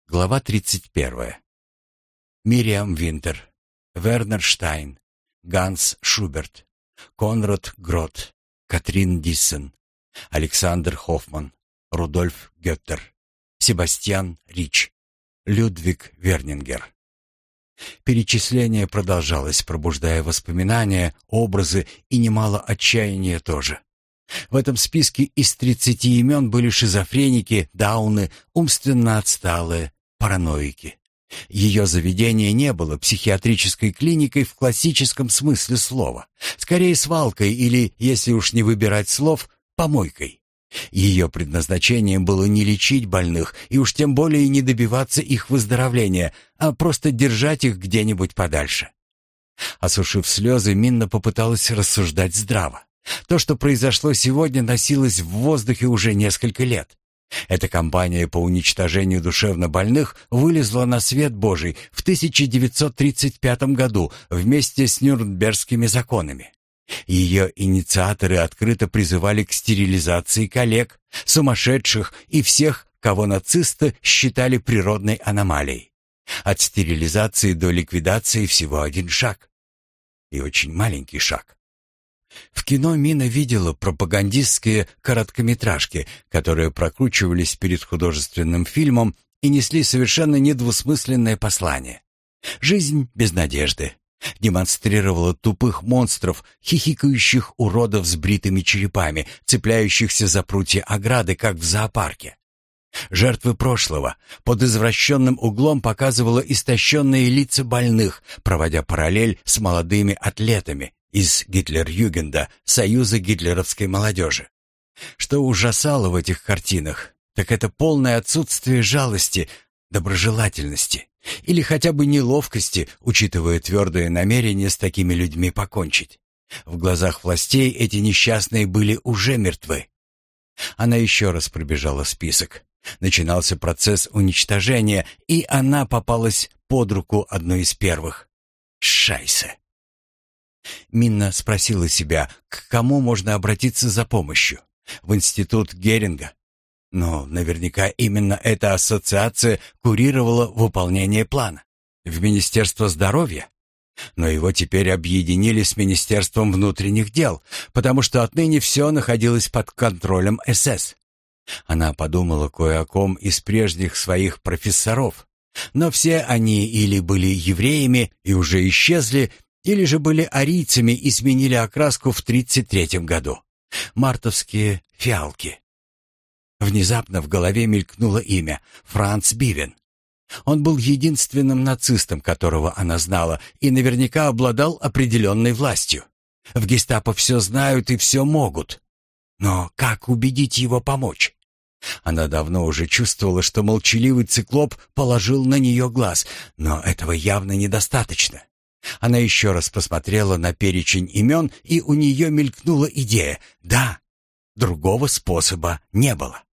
Глава 31. Мириам Винтер, Вернер Штайн, Ганс Шуберт, Конрад Грот, Катрин Диссен, Александр Хоффман, Рудольф Геттер, Себастьян Рич, Людвиг Вернингер. Перечисление продолжалось, пробуждая воспоминания, образы и немало отчаяния тоже. В этом списке из 30 имен были шизофреники, дауны, умственно отсталые, параноики. Ее заведение не было психиатрической клиникой в классическом смысле слова, скорее свалкой или, если уж не выбирать слов, помойкой. Ее предназначением было не лечить больных и уж тем более не добиваться их выздоровления, а просто держать их где-нибудь подальше. Осушив слезы, Минна попыталась рассуждать здраво. То, что произошло сегодня, носилось в воздухе уже несколько лет. Эта кампания по уничтожению душевнобольных вылезла на свет Божий в 1935 году вместе с Нюрнбергскими законами. Ее инициаторы открыто призывали к стерилизации коллег, сумасшедших и всех, кого нацисты считали природной аномалией. От стерилизации до ликвидации всего один шаг. И очень маленький шаг. В кино Мина видела пропагандистские короткометражки, которые прокручивались перед художественным фильмом и несли совершенно недвусмысленное послание. Жизнь без надежды. Демонстрировала тупых монстров, хихикающих уродов с бритыми черепами, цепляющихся за прутья ограды, как в зоопарке. Жертвы прошлого под извращенным углом показывала истощенные лица больных, проводя параллель с молодыми атлетами из Гитлер-Югенда, Союза гитлеровской молодежи. Что ужасало в этих картинах, так это полное отсутствие жалости, доброжелательности или хотя бы неловкости, учитывая твердое намерение с такими людьми покончить. В глазах властей эти несчастные были уже мертвы. Она еще раз пробежала список. Начинался процесс уничтожения, и она попалась под руку одной из первых. Шайсе. Минна спросила себя, к кому можно обратиться за помощью. В институт Геринга. Но наверняка именно эта ассоциация курировала выполнение плана. В Министерство здоровья. Но его теперь объединили с Министерством внутренних дел, потому что отныне все находилось под контролем СС. Она подумала кое о ком из прежних своих профессоров. Но все они или были евреями и уже исчезли, или же были арийцами и сменили окраску в 1933 году. Мартовские фиалки. Внезапно в голове мелькнуло имя Франц Бивен. Он был единственным нацистом, которого она знала, и наверняка обладал определенной властью. В гестапо все знают и все могут. Но как убедить его помочь? Она давно уже чувствовала, что молчаливый циклоп положил на нее глаз, но этого явно недостаточно. Она еще раз посмотрела на перечень имен, и у нее мелькнула идея. Да, другого способа не было.